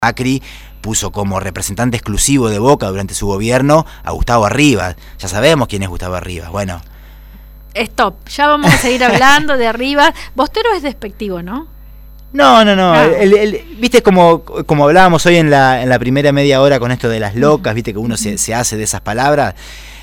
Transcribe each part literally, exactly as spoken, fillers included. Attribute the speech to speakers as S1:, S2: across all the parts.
S1: Macri puso como representante exclusivo de Boca durante su gobierno a Gustavo Arribas. Ya sabemos quién es Gustavo Arribas. Bueno.
S2: Stop, ya vamos a seguir hablando de Arribas. Bostero es despectivo, ¿no?
S1: No, no, no.
S2: Ah.
S1: El, el, el, viste como, como hablábamos hoy en la, en la primera media hora con esto de las locas, viste que uno se, se hace de esas palabras.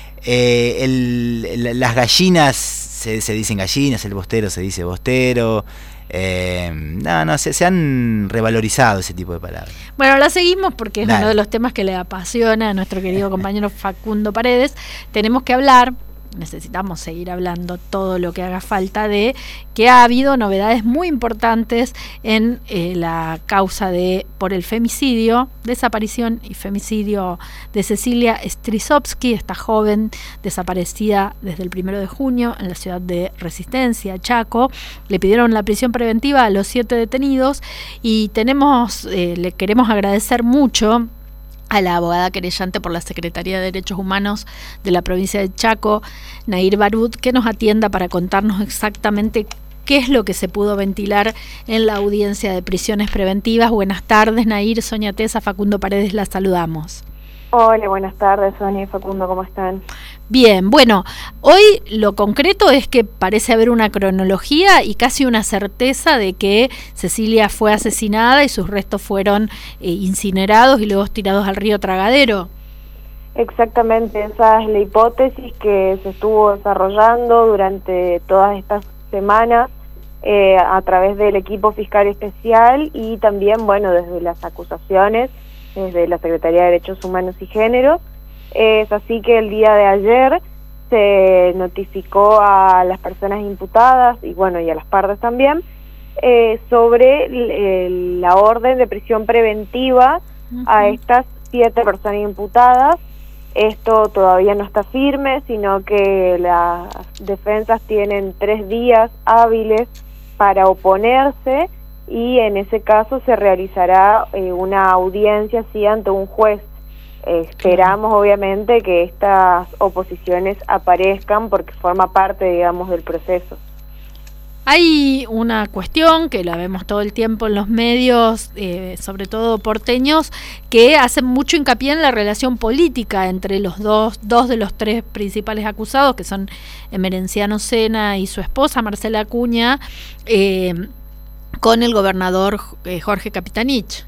S1: Eh, el, el, las gallinas se, se dicen gallinas, el bostero se dice bostero. Eh, no, no, se, se han revalorizado ese tipo de palabras.
S2: Bueno, la seguimos porque es
S1: Dale.
S2: uno de los temas que le apasiona a nuestro querido compañero Facundo Paredes. Tenemos que hablar, necesitamos seguir hablando todo lo que haga falta, de que ha habido novedades muy importantes en eh, la causa de por el femicidio, desaparición y femicidio de Cecilia Strisovsky, esta joven desaparecida desde el primero de junio en la ciudad de Resistencia, Chaco. Le pidieron la prisión preventiva a los siete detenidos y tenemos, eh, le queremos agradecer mucho a la abogada querellante por la Secretaría de Derechos Humanos de la provincia de Chaco, Nair Barut, que nos atienda para contarnos exactamente qué es lo que se pudo ventilar en la audiencia de prisiones preventivas. Buenas tardes, Nair. Sonia Tesa, Facundo Paredes, la saludamos.
S3: Hola, buenas tardes, Sonia y Facundo, ¿cómo están?
S2: Bien, bueno, hoy lo concreto es que parece haber una cronología y casi una certeza de que Cecilia fue asesinada y sus restos fueron eh, incinerados y luego tirados al río Tragadero.
S3: Exactamente, esa es la hipótesis que se estuvo desarrollando durante todas estas semanas eh, a través del equipo fiscal especial y también, bueno, desde las acusaciones, desde la Secretaría de Derechos Humanos y Género. Es así que el día de ayer se notificó a las personas imputadas y bueno y a las partes también eh, sobre el, la orden de prisión preventiva uh-huh. a estas siete personas imputadas. Esto todavía no está firme, sino que las defensas tienen tres días hábiles para oponerse y en ese caso se realizará eh, una audiencia sí ante un juez. Eh, esperamos obviamente que estas oposiciones aparezcan porque forma parte, digamos, del proceso.
S2: Hay una cuestión que la vemos todo el tiempo en los medios, eh, sobre todo porteños, que hacen mucho hincapié en la relación política entre los dos, dos de los tres principales acusados, que son Emerenciano Sena y su esposa Marcela Acuña, eh, con el gobernador eh, Jorge Capitanich.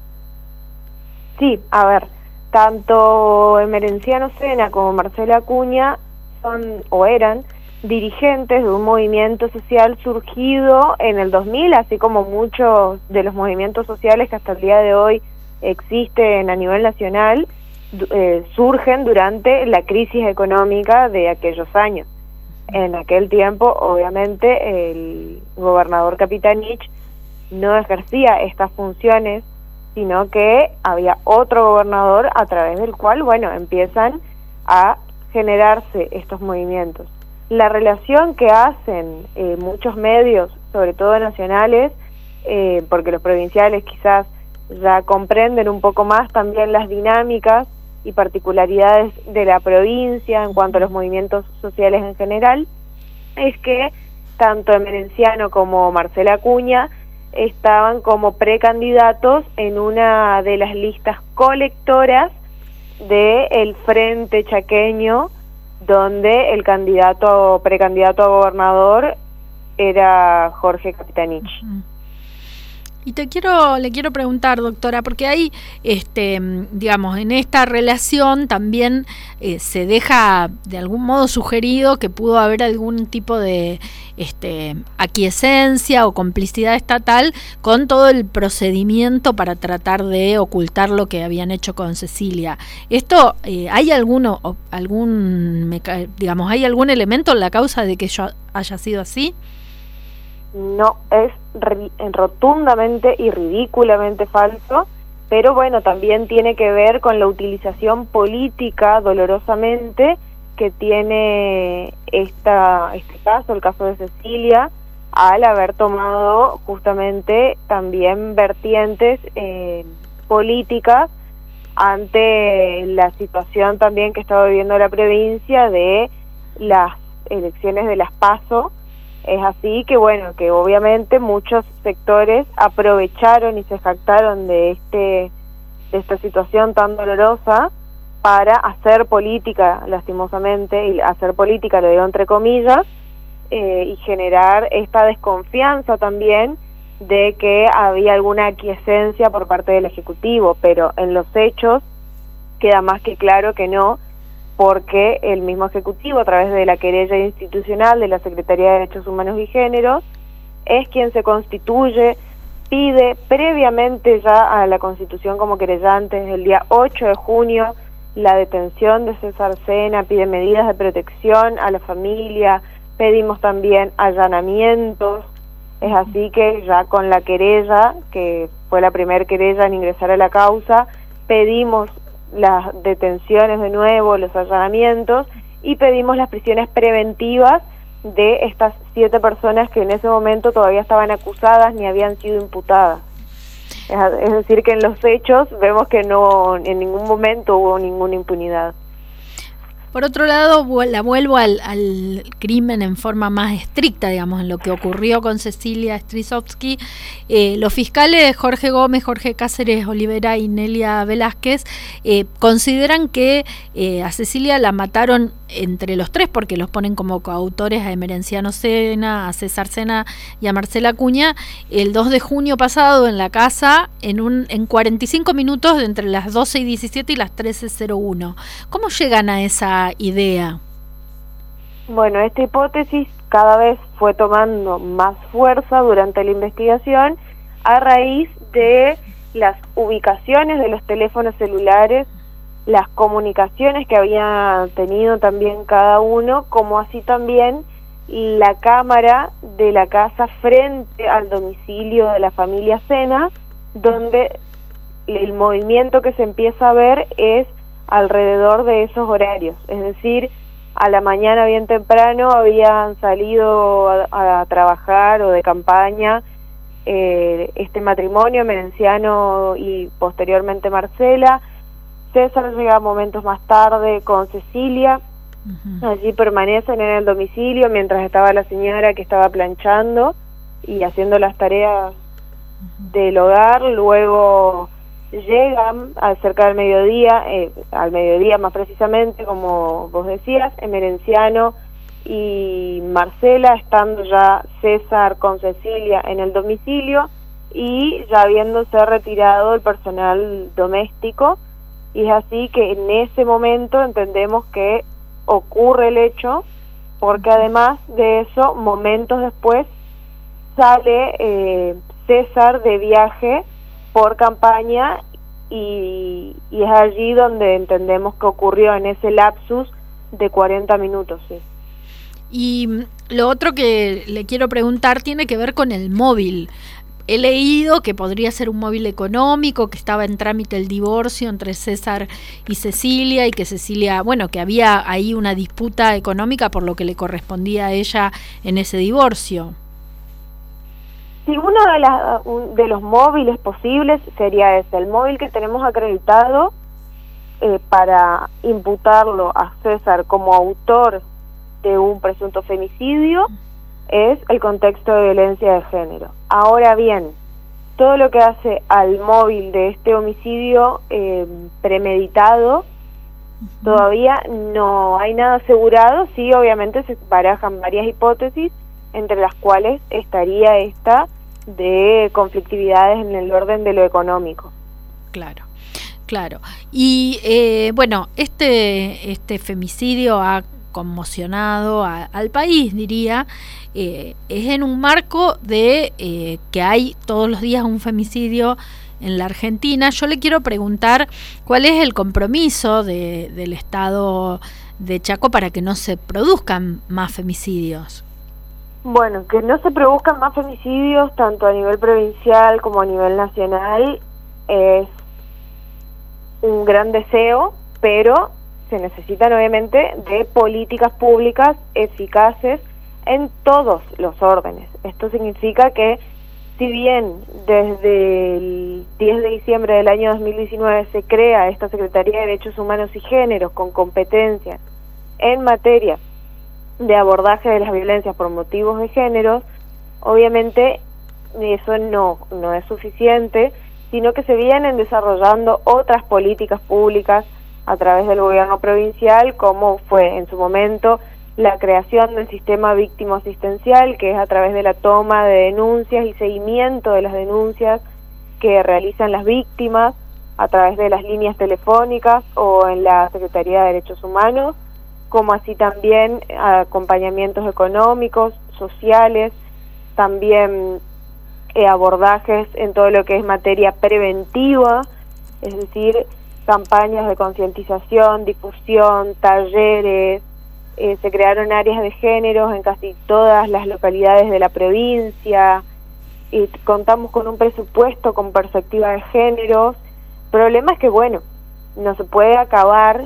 S3: Sí, a ver, tanto Emerenciano Sena como Marcela Acuña son o eran dirigentes de un movimiento social surgido en el dos mil, así como muchos de los movimientos sociales que hasta el día de hoy existen a nivel nacional, eh, surgen durante la crisis económica de aquellos años. En aquel tiempo, obviamente, el gobernador Capitanich no ejercía estas funciones, sino que había otro gobernador a través del cual, bueno, empiezan a generarse estos movimientos. La relación que hacen eh, muchos medios, sobre todo nacionales, eh, porque los provinciales quizás ya comprenden un poco más también las dinámicas y particularidades de la provincia en cuanto a los movimientos sociales en general, es que tanto Emerenciano como Marcela Acuña estaban como precandidatos en una de las listas colectoras del Frente Chaqueño, donde el candidato precandidato a gobernador era Jorge Capitanich.
S2: Uh-huh. Y te quiero, le quiero preguntar, doctora, porque hay, este, digamos, en esta relación también eh, se deja de algún modo sugerido que pudo haber algún tipo de este, aquiescencia o complicidad estatal con todo el procedimiento para tratar de ocultar lo que habían hecho con Cecilia. Esto, eh, ¿hay alguno, algún, digamos, hay algún elemento en la causa de que yo haya sido así?
S3: No, es rotundamente y ridículamente falso, pero bueno, también tiene que ver con la utilización política, dolorosamente, que tiene esta este caso, el caso de Cecilia, al haber tomado justamente también vertientes eh, políticas ante la situación también que estaba viviendo la provincia de las elecciones de las PASO. Es así que, bueno, que obviamente muchos sectores aprovecharon y se jactaron de este de esta situación tan dolorosa para hacer política, lastimosamente, y hacer política, lo digo entre comillas, eh, y generar esta desconfianza también de que había alguna aquiescencia por parte del Ejecutivo, pero en los hechos queda más que claro que no, porque el mismo Ejecutivo, a través de la querella institucional de la Secretaría de Derechos Humanos y Géneros, es quien se constituye, pide previamente ya a la Constitución como querellante, desde el día ocho de junio, la detención de César Sena, pide medidas de protección a la familia, pedimos también allanamientos. Es así que ya con la querella, que fue la primera querella en ingresar a la causa, pedimos las detenciones de nuevo, los allanamientos, y pedimos las prisiones preventivas de estas siete personas que en ese momento todavía estaban acusadas ni habían sido imputadas. Es, es decir, que en los hechos vemos que no, en ningún momento hubo ninguna impunidad.
S2: Por otro lado, la vuelvo al, al crimen en forma más estricta, digamos, en lo que ocurrió con Cecilia Strisovsky. Eh, los fiscales Jorge Gómez, Jorge Cáceres Olivera y Nelia Velázquez eh, consideran que eh, a Cecilia la mataron entre los tres, porque los ponen como coautores a Emerenciano Sena, a César Sena y a Marcela Acuña, el dos de junio pasado en la casa, en un en cuarenta y cinco minutos de entre las doce y diecisiete y las trece cero uno. ¿Cómo llegan a esa idea?
S3: Bueno, esta hipótesis cada vez fue tomando más fuerza durante la investigación a raíz de las ubicaciones de los teléfonos celulares, las comunicaciones que había tenido también cada uno, como así también la cámara de la casa frente al domicilio de la familia Sena, donde el movimiento que se empieza a ver es alrededor de esos horarios, es decir, a la mañana bien temprano habían salido a, a trabajar o de campaña eh, este matrimonio, Emerenciano y posteriormente Marcela. César llega momentos más tarde con Cecilia, uh-huh. Allí permanecen en el domicilio mientras estaba la señora que estaba planchando y haciendo las tareas uh-huh. del hogar. Luego llegan al cerca del mediodía, eh, al mediodía más precisamente, como vos decías, Emerenciano y Marcela, estando ya César con Cecilia en el domicilio y ya habiéndose retirado el personal doméstico. Y es así que en ese momento entendemos que ocurre el hecho, porque además de eso, momentos después, sale eh, César de viaje por campaña y, y es allí donde entendemos que ocurrió en ese lapsus de cuarenta minutos, sí.
S2: Y lo otro que le quiero preguntar tiene que ver con el móvil. He leído que podría ser un móvil económico, que estaba en trámite el divorcio entre César y Cecilia y que Cecilia, bueno, que había ahí una disputa económica por lo que le correspondía a ella en ese divorcio.
S3: Sí, uno de, la, un, de los móviles posibles sería ese, el móvil que tenemos acreditado eh, para imputarlo a César como autor de un presunto femicidio, es el contexto de violencia de género. Ahora bien, todo lo que hace al móvil de este homicidio eh, premeditado, todavía no hay nada asegurado. Sí, obviamente se barajan varias hipótesis, entre las cuales estaría esta de conflictividades en el orden de lo económico.
S2: Claro, claro. Y eh, bueno, este, este femicidio ha conmocionado a, al país, diría. Eh, es en un marco de eh, que hay todos los días un femicidio en la Argentina. Yo le quiero preguntar cuál es el compromiso de, del Estado de Chaco para que no se produzcan más femicidios.
S3: Bueno, que no se produzcan más femicidios tanto a nivel provincial como a nivel nacional es un gran deseo, pero se necesitan obviamente de políticas públicas eficaces en todos los órdenes. Esto significa que si bien desde el diez de diciembre del año dos mil diecinueve se crea esta Secretaría de Derechos Humanos y Géneros con competencias en materia de abordaje de las violencias por motivos de género, obviamente eso no, no es suficiente, sino que se vienen desarrollando otras políticas públicas a través del gobierno provincial, como fue en su momento la creación del sistema víctima asistencial, que es a través de la toma de denuncias y seguimiento de las denuncias que realizan las víctimas a través de las líneas telefónicas o en la Secretaría de Derechos Humanos, como así también acompañamientos económicos, sociales, también eh, abordajes en todo lo que es materia preventiva, es decir, campañas de concientización, difusión, talleres. Eh, se crearon áreas de géneros en casi todas las localidades de la provincia, y contamos con un presupuesto con perspectiva de géneros. El problema es que, bueno, no se puede acabar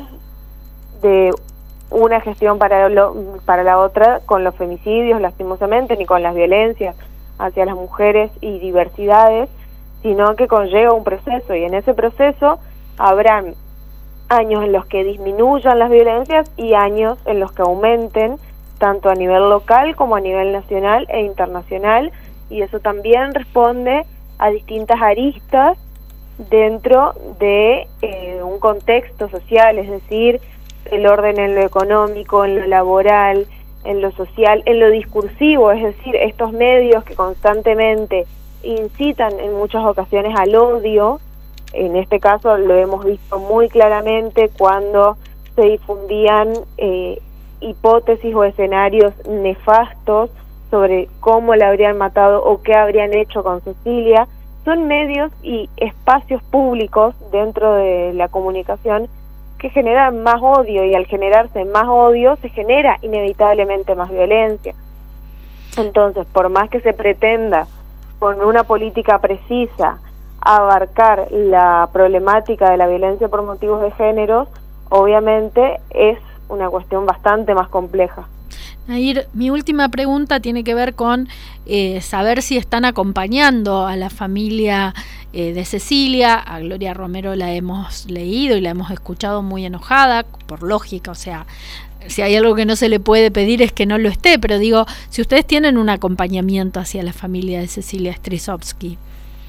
S3: de una gestión para, lo, para la otra con los femicidios, lastimosamente, ni con las violencias hacia las mujeres y diversidades, sino que conlleva un proceso, y en ese proceso habrán años en los que disminuyan las violencias y años en los que aumenten, tanto a nivel local como a nivel nacional e internacional, y eso también responde a distintas aristas dentro de eh, un contexto social, es decir, el orden en lo económico, en lo laboral, en lo social, en lo discursivo, es decir, estos medios que constantemente incitan en muchas ocasiones al odio. En este caso lo hemos visto muy claramente cuando se difundían eh, hipótesis o escenarios nefastos sobre cómo la habrían matado o qué habrían hecho con Cecilia. Son medios y espacios públicos dentro de la comunicación que generan más odio, y al generarse más odio se genera inevitablemente más violencia. Entonces, por más que se pretenda con una política precisa abarcar la problemática de la violencia por motivos de género, obviamente es una cuestión bastante más compleja.
S2: Nair, mi última pregunta tiene que ver con eh, saber si están acompañando a la familia eh, de Cecilia. A Gloria Romero la hemos leído y la hemos escuchado muy enojada, por lógica, o sea, si hay algo que no se le puede pedir es que no lo esté, pero digo, si ustedes tienen un acompañamiento hacia la familia de Cecilia Strisovsky.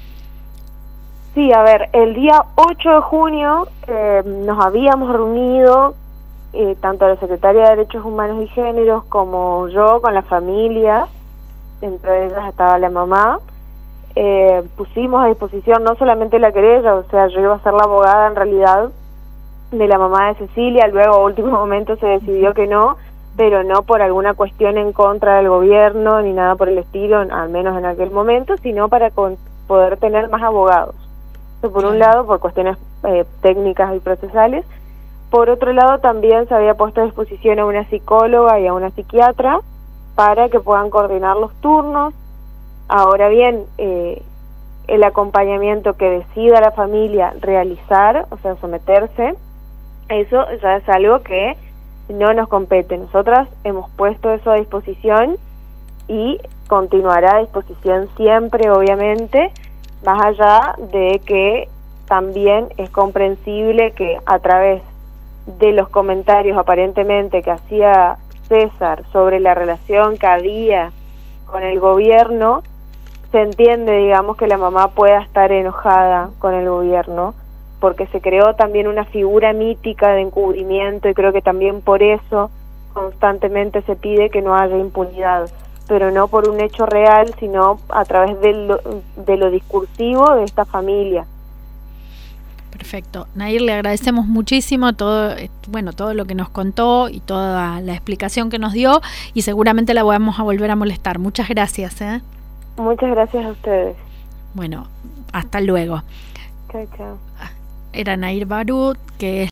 S3: Sí, a ver, el día ocho de junio eh, nos habíamos reunido, eh, tanto la Secretaria de Derechos Humanos y Géneros como yo, con la familia, entre ellas estaba la mamá. Eh, pusimos a disposición no solamente la querella, o sea, yo iba a ser la abogada en realidad de la mamá de Cecilia, luego a último momento se decidió que no, pero no por alguna cuestión en contra del gobierno ni nada por el estilo, al menos en aquel momento, sino para con, poder tener más abogados. Eso por un lado, por cuestiones eh, técnicas y procesales. Por otro lado, también se había puesto a disposición a una psicóloga y a una psiquiatra para que puedan coordinar los turnos. Ahora bien, eh, el acompañamiento que decida la familia realizar, o sea, someterse, eso ya es algo que no nos compete. Nosotras hemos puesto eso a disposición y continuará a disposición siempre, obviamente, más allá de que también es comprensible que a través de los comentarios aparentemente que hacía César sobre la relación que había con el gobierno, se entiende, digamos, que la mamá pueda estar enojada con el gobierno, porque se creó también una figura mítica de encubrimiento, y creo que también por eso constantemente se pide que no haya impunidad, pero no por un hecho real, sino a través de lo, de lo discursivo de esta familia.
S2: Perfecto. Nair, le agradecemos muchísimo todo, bueno, todo lo que nos contó y toda la explicación que nos dio, y seguramente la vamos a volver a molestar. Muchas gracias. ¿eh?
S3: Muchas gracias a ustedes.
S2: Bueno, hasta luego.
S3: Chao, chao.
S2: Era Nair Barut, que es